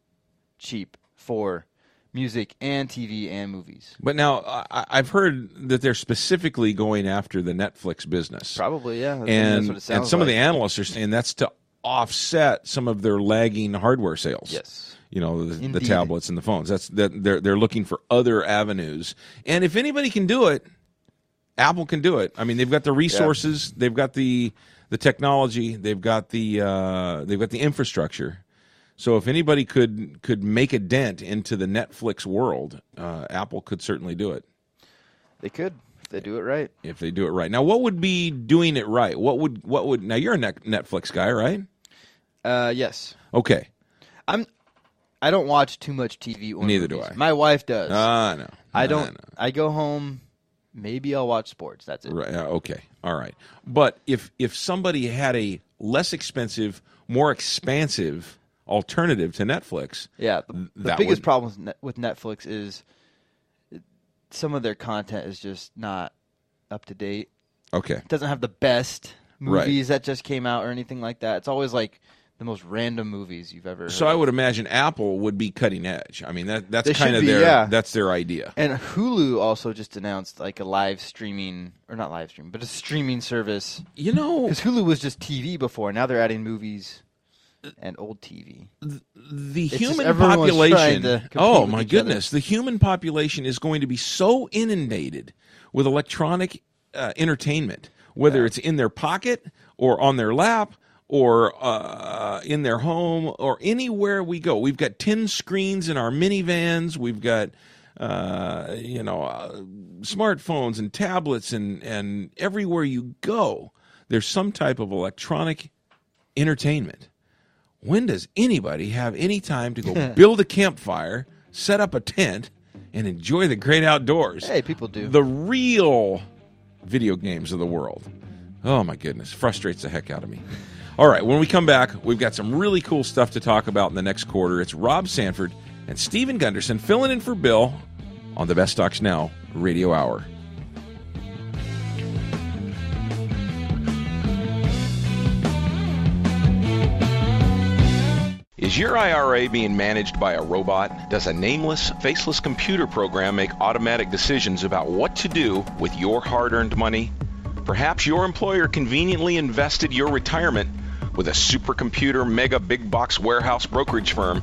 cheap for music and T V and movies. But now I, I've heard that they're specifically going after the Netflix business. Probably, yeah. I think that's and what it sounds and some of like. the analysts are saying that's to offset some of their lagging hardware sales. Yes. You know, the, the Indeed. tablets and the phones. That's that they're they're looking for other avenues. And if anybody can do it, Apple can do it. I mean, they've got the resources, they've got the the technology, they've got the uh, they've got the infrastructure. So if anybody could could make a dent into the Netflix world, uh, Apple could certainly do it They could if they do it right. if they do it right. Now, what would be doing it right? What would what would now? You're a Net- Netflix guy, right? Uh, yes. Okay. I'm. I don't watch too much T V or Neither do movies. I. My wife does. Ah, no. I Ah, don't. no. I go home. Maybe I'll watch sports. That's it. Right. uh, Okay. All right. But if if somebody had a less expensive, more expansive alternative to Netflix, Yeah. The, the that biggest would- problem with Net- with Netflix is it- some of their content is just not up to date. okay. It doesn't have the best Right. movies that just came out or anything like that. It's always like the most random movies you've ever heard So I of. would imagine Apple would be cutting edge. I mean that that's They kind should of be, their yeah. that's their idea. And Hulu also just announced like a live streaming, or not live stream, but a streaming service. You know, Because Hulu was just T V before. Now they're adding movies and old T V. the just human everyone's trying population. to compete Oh with my each other. goodness, the human population is going to be so inundated with electronic uh, entertainment, whether Yeah. it's in their pocket or on their lap or uh, in their home or anywhere we go. We've got ten screens in our minivans. We've got uh, you know uh, smartphones and tablets, and and everywhere you go, there's some type of electronic entertainment. When does anybody have any time to go build a campfire, set up a tent, and enjoy the great outdoors? Hey, people do. The real video games of the world. Oh, my goodness. Frustrates the heck out of me. All right, when we come back, we've got some really cool stuff to talk about in the next quarter. It's Rob Sanford and Stephen Gunderson filling in for Bill on the Best Stocks Now Radio Hour. Is your I R A being managed by a robot? Does a nameless, faceless computer program make automatic decisions about what to do with your hard-earned money? Perhaps your employer conveniently invested your retirement with a supercomputer mega big box warehouse brokerage firm.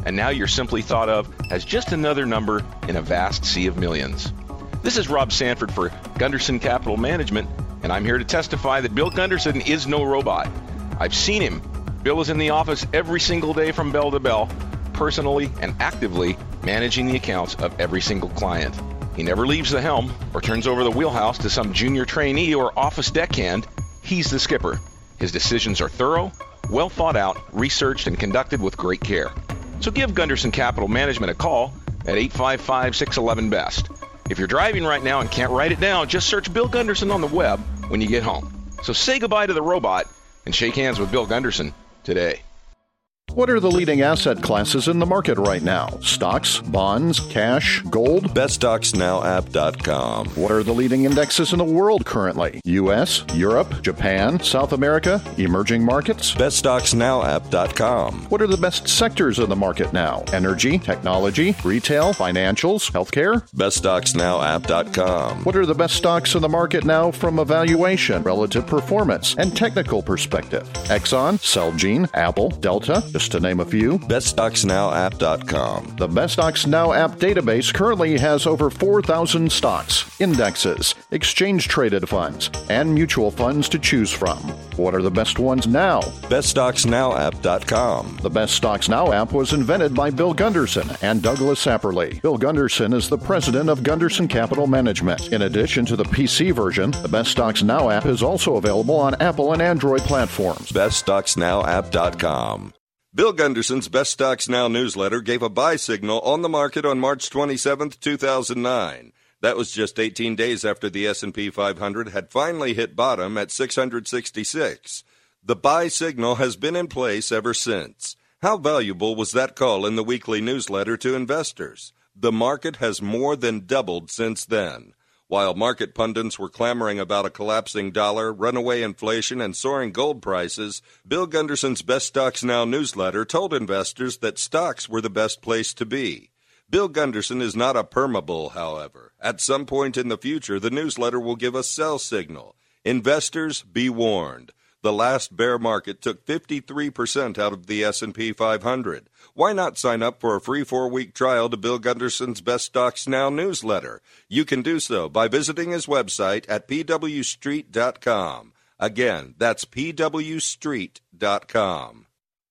and now you're simply thought of as just another number in a vast sea of millions. This is Rob Sanford for Gunderson Capital Management, and I'm here to testify that Bill Gunderson is no robot. I've seen him. Bill is in the office every single day from bell to bell, personally and actively managing the accounts of every single client. He never leaves the helm or turns over the wheelhouse to some junior trainee or office deckhand. He's the skipper. His decisions are thorough, well thought out, researched, and conducted with great care. So give Gunderson Capital Management a call at eight five five, six one one, B E S T. If you're driving right now and can't write it down, just search Bill Gunderson on the web when you get home. So say goodbye to the robot and shake hands with Bill Gunderson today. What are the leading asset classes in the market right now? Stocks, bonds, cash, gold? best stocks now app dot com. What are the leading indexes in the world currently? U S, Europe, Japan, South America, emerging markets? best stocks now app dot com. What are the best sectors in the market now? Energy, technology, retail, financials, healthcare? best stocks now app dot com. What are the best stocks in the market now from a valuation, relative performance, and technical perspective? Exxon, Celgene, Apple, Delta, just to name a few. best stocks now app dot com. The Best Stocks Now app database currently has over four thousand stocks, indexes, exchange-traded funds, and mutual funds to choose from. What are the best ones now? best stocks now app dot com. The Best Stocks Now app was invented by Bill Gunderson and Douglas Apperly. Bill Gunderson is the president of Gunderson Capital Management. In addition to the P C version, the Best Stocks Now app is also available on Apple and Android platforms. best stocks now app dot com. Bill Gunderson's Best Stocks Now newsletter gave a buy signal on the market on March twenty-seventh, two thousand nine. That was just eighteen days after the S and P five hundred had finally hit bottom at six hundred sixty-six. The buy signal has been in place ever since. How valuable was that call in the weekly newsletter to investors? The market has more than doubled since then. While market pundits were clamoring about a collapsing dollar, runaway inflation, and soaring gold prices, Bill Gunderson's Best Stocks Now newsletter told investors that stocks were the best place to be. Bill Gunderson is not a permabull, however. At some point in the future, the newsletter will give a sell signal. Investors, be warned. The last bear market took fifty-three percent out of the S and P five hundred. Why not sign up for a free four-week trial to Bill Gunderson's Best Stocks Now newsletter? You can do so by visiting his website at p w street dot com. Again, that's p w street dot com.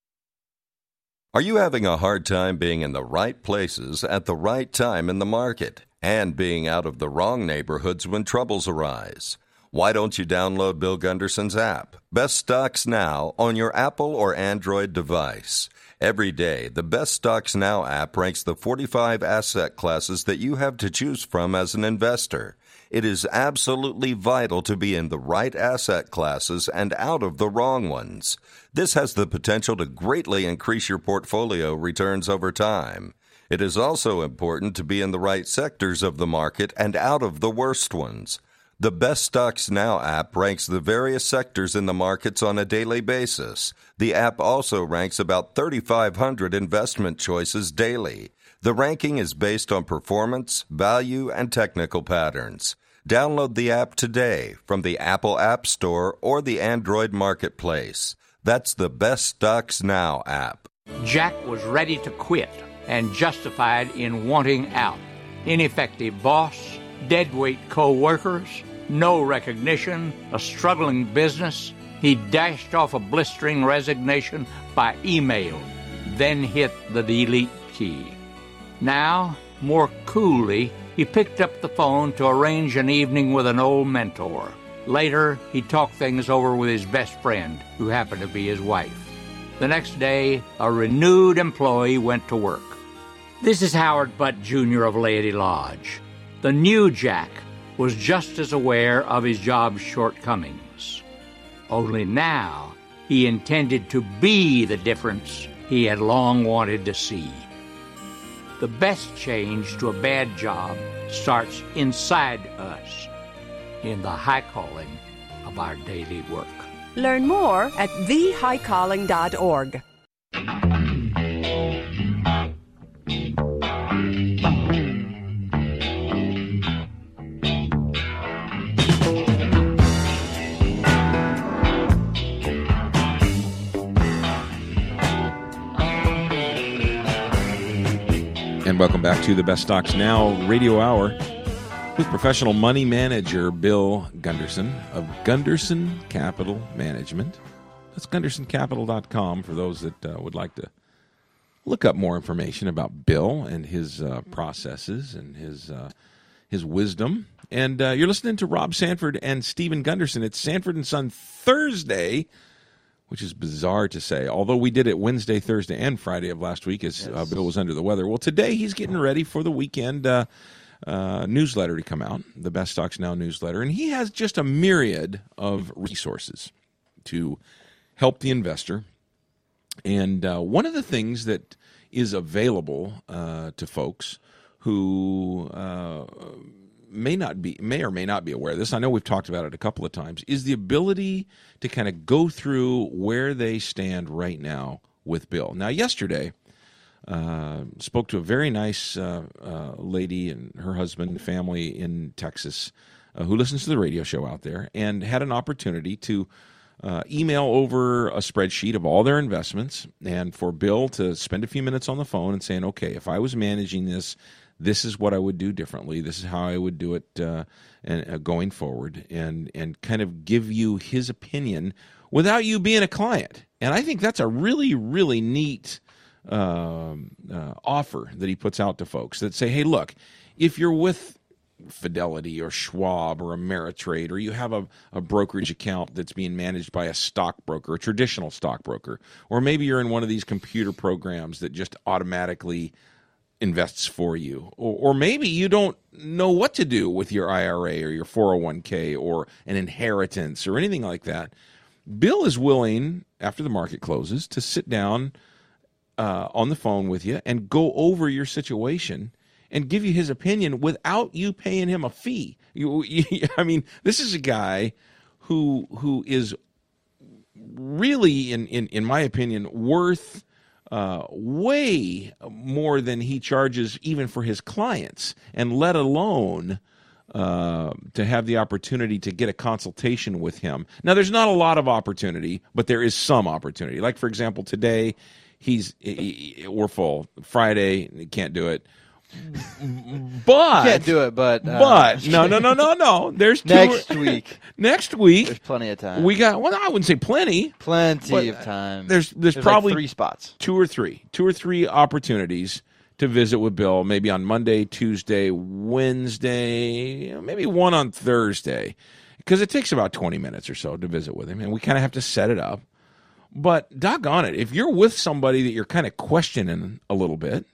Are you having a hard time being in the right places at the right time in the market and being out of the wrong neighborhoods when troubles arise? Why don't you download Bill Gunderson's app, Best Stocks Now, on your Apple or Android device? Every day, the Best Stocks Now app ranks the forty-five asset classes that you have to choose from as an investor. It is absolutely vital to be in the right asset classes and out of the wrong ones. This has the potential to greatly increase your portfolio returns over time. It is also important to be in the right sectors of the market and out of the worst ones. The Best Stocks Now app ranks the various sectors in the markets on a daily basis. The app also ranks about thirty-five hundred investment choices daily. The ranking is based on performance, value, and technical patterns. Download the app today from the Apple App Store or the Android Marketplace. That's the Best Stocks Now app. Jack was ready to quit and justified in wanting out. Ineffective boss, deadweight co-workers, no recognition, a struggling business. He dashed off a blistering resignation by email, then hit the delete key. Now, more coolly, he picked up the phone to arrange an evening with an old mentor. Later, he talked things over with his best friend, who happened to be his wife. The next day, a renewed employee went to work. This is Howard Butt, Junior of Laity Lodge. The new Jack was just as aware of his job's shortcomings. Only now, he intended to be the difference he had long wanted to see. The best change to a bad job starts inside us, in the high calling of our daily work. Learn more at the high calling dot org. And welcome back to the Best Stocks Now radio hour with professional money manager Bill Gunderson of Gunderson Capital Management. That's gunderson capital dot com for those that uh, would like to look up more information about Bill and his uh, processes and his uh, his wisdom. And uh, you're listening to Rob Sanford and Stephen Gunderson. It's Sanford and Son Thursday, which is bizarre to say, although we did it Wednesday, Thursday, and Friday of last week as yes. uh, Bill was under the weather. Well, today he's getting ready for the weekend uh, uh, newsletter to come out, the Best Stocks Now newsletter, and he has just a myriad of resources to help the investor. And uh, one of the things that is available uh, to folks who uh, may not be, may or may not be aware of this, I know we've talked about it a couple of times, is the ability to kind of go through where they stand right now with Bill. Now, yesterday, uh, spoke to a very nice uh, uh, lady and her husband and family in Texas uh, who listens to the radio show out there, and had an opportunity to uh, email over a spreadsheet of all their investments, and for Bill to spend a few minutes on the phone and saying, okay, if I was managing this, this is what I would do differently. This is how I would do it uh, and, uh, going forward, and and kind of give you his opinion without you being a client. And I think that's a really, really neat uh, uh, offer that he puts out to folks that say, hey, look, if you're with Fidelity or Schwab or Ameritrade, or you have a, a brokerage account that's being managed by a stockbroker, a traditional stockbroker, or maybe you're in one of these computer programs that just automatically invests for you, or, or maybe you don't know what to do with your I R A or your four oh one k or an inheritance or anything like that, Bill is willing, after the market closes, to sit down uh, on the phone with you and go over your situation and give you his opinion without you paying him a fee. You, you, I mean, this is a guy who who is really, in, in, in my opinion, worth Uh, way more than he charges even for his clients, and let alone uh, to have the opportunity to get a consultation with him. Now, there's not a lot of opportunity, but there is some opportunity. Like, for example, today, he's he, we're full. Friday, he can't do it. But can't do it, but uh, but no, no, no, no, no. There's two, next week. Next week, there's plenty of time. We got. Well, I wouldn't say plenty. Plenty of time. There's there's, there's probably like three spots, two or three, two or three opportunities to visit with Bill. Maybe on Monday, Tuesday, Wednesday, maybe one on Thursday, because it takes about twenty minutes or so to visit with him, and we kind of have to set it up. But doggone it, if you're with somebody that you're kind of questioning a little bit,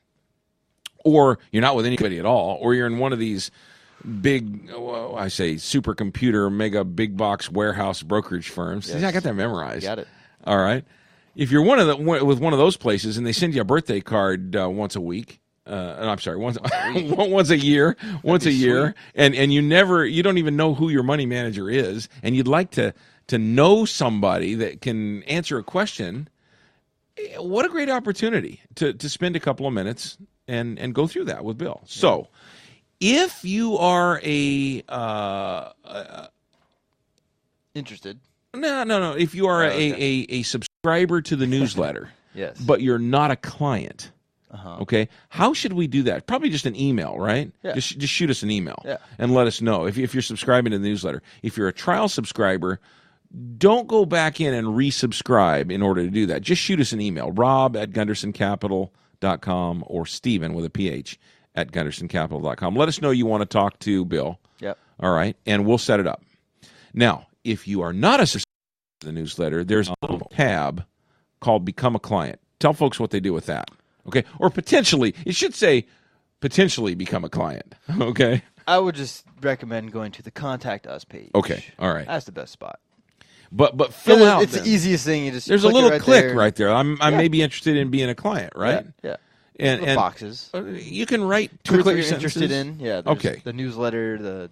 or you're not with anybody at all, or you're in one of these big, well, I say, supercomputer, mega big box warehouse brokerage firms. Yes. I got that memorized. Got it. All right. If you're one of the with one of those places and they send you a birthday card uh, once a week, uh, I'm sorry, once once a year, once a year, sweet. and and you never, you don't even know who your money manager is, and you'd like to to know somebody that can answer a question. What a great opportunity to to spend a couple of minutes and and go through that with Bill. So, if you are a uh, uh, interested, no, no, no. If you are oh, a, okay. a a subscriber to the newsletter, yes, but you're not a client, uh-huh. okay, how should we do that? Probably just an email, right? Yeah. Just just shoot us an email yeah. and let us know if you, if you're subscribing to the newsletter. If you're a trial subscriber, don't go back in and resubscribe in order to do that. Just shoot us an email, Rob at gunderson capital dot com or Stephen with a P H at gunderson capital dot com. Let us know you want to talk to Bill. Yep. All right, and we'll set it up. Now, if you are not a subscriber to the newsletter, there's a little tab called Become a Client. Tell folks what they do with that. Okay? Or potentially, it should say potentially become a client. Okay? I would just recommend going to the Contact Us page. Okay. All right. That's the best spot. But but fill it's, out. It's then. the easiest thing. You just there's click a little right click there. right there. I'm I yeah. may be interested in being a client, right? Yeah. yeah. And, Little and boxes. Uh, you can write two click or three what you're sentences. interested in. Yeah. there's Okay. The newsletter, the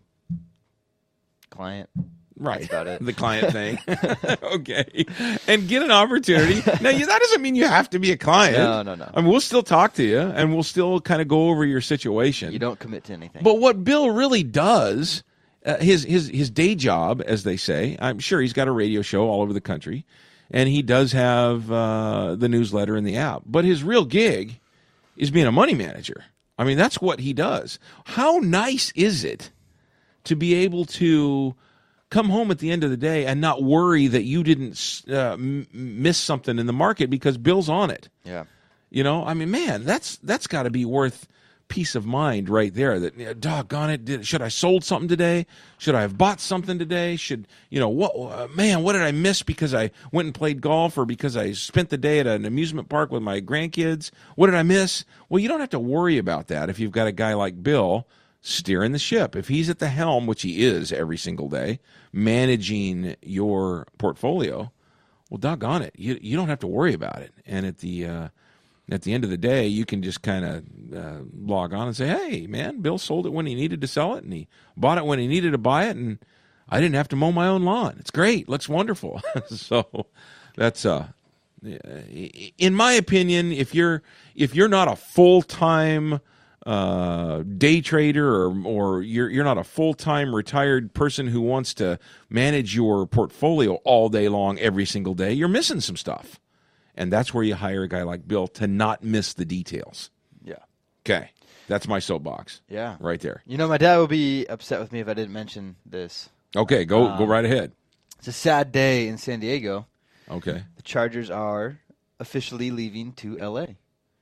client. Right. That's about it. The client thing. Okay. And get an opportunity. Now, you, that doesn't mean you have to be a client. No, no, no. I mean, we'll still talk to you, and we'll still kind of go over your situation. You don't commit to anything. But what Bill really does, uh, his his his day job, as they say, I'm sure he's got a radio show all over the country, and he does have uh, the newsletter and the app. But his real gig is being a money manager. I mean, that's what he does. How nice is it to be able to come home at the end of the day and not worry that you didn't uh, m- miss something in the market because Bill's on it? Yeah. You know, I mean, man, that's that's got to be worth peace of mind right there. That, you know, doggone it, did, should I sold something today? Should I have bought something today? Should, you know, what, uh, man, what did I miss because I went and played golf or because I spent the day at an amusement park with my grandkids? What did I miss? Well, you don't have to worry about that if you've got a guy like Bill steering the ship. If he's at the helm, which he is every single day, managing your portfolio, well, doggone it, you you don't have to worry about it. And at the uh, at the end of the day, you can just kind of uh, log on and say, hey, man, Bill sold it when he needed to sell it, and he bought it when he needed to buy it, and I didn't have to mow my own lawn. It's great. Looks wonderful. So that's, uh, in my opinion, if you're if you're not a full-time uh, day trader or or you're you're not a full-time retired person who wants to manage your portfolio all day long every single day, you're missing some stuff. And that's where you hire a guy like Bill to not miss the details. Yeah. Okay. That's my soapbox. Yeah. Right there. You know, my dad would be upset with me if I didn't mention this. Okay, go um, go right ahead. It's a sad day in San Diego. Okay. The Chargers are officially leaving to L A.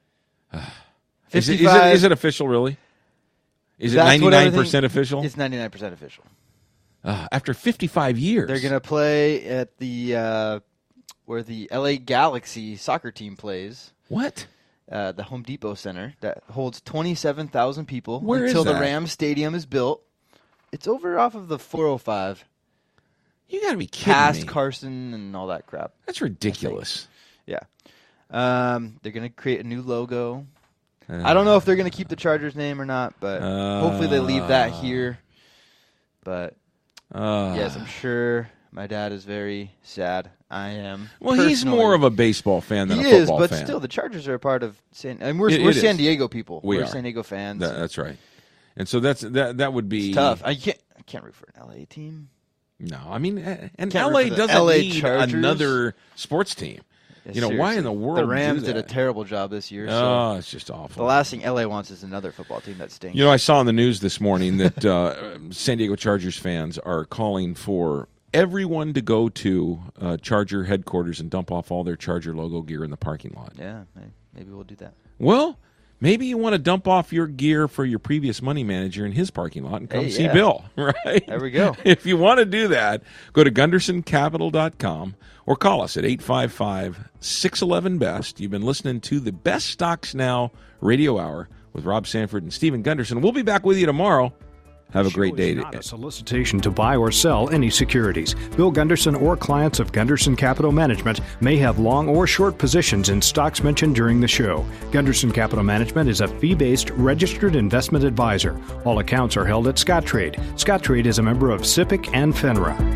is, it, is, it, is it official, really? Is it ninety-nine percent official? It's ninety-nine percent official. Uh, after fifty-five years. They're going to play at the... Uh, where the L A Galaxy soccer team plays. What? Uh, the Home Depot Center that holds twenty-seven thousand people Where until is the that? Rams Stadium is built. It's over off of the four oh five. You got to be kidding Past me. Carson and all that crap. That's ridiculous. Yeah. Um, they're going to create a new logo. Uh, I don't know if they're going to keep the Chargers name or not, but uh, hopefully they leave that here. But, uh, yes, I'm sure my dad is very sad. I am. Well, he's more of a baseball fan than he a football is, but fan. still, the Chargers are a part of San. And we're It- we're it San is. Diego people. We we're are. San Diego fans. That, that's right. And so that's that. That would be It's tough. I can't. I can't root for an L A team. No, I mean, uh, and Can't L A root for the doesn't L A need Chargers. another sports team. Yeah, you know, why in the seriously. world The Rams do did a that? terrible job this year. So Oh, it's just awful. the last thing L A wants is another football team that stinks. You know, I saw in the news this morning that uh, San Diego Chargers fans are calling for everyone to go to uh, Charger headquarters and dump off all their Charger logo gear in the parking lot. Yeah, maybe we'll do that. Well, maybe you want to dump off your gear for your previous money manager in his parking lot and come Hey, see yeah. Bill, right? There we go. If you want to do that, go to gunderson capital dot com or call us at eight five five, six one one, B E S T. You've been listening to the Best Stocks Now Radio Hour with Rob Sanford and Stephen Gunderson. We'll be back with you tomorrow. Have a great day. Not a solicitation to buy or sell any securities. Bill Gunderson or clients of Gunderson Capital Management may have long or short positions in stocks mentioned during the show. Gunderson Capital Management is a fee-based registered investment advisor. All accounts are held at Scottrade. Scottrade is a member of SIPC and FINRA.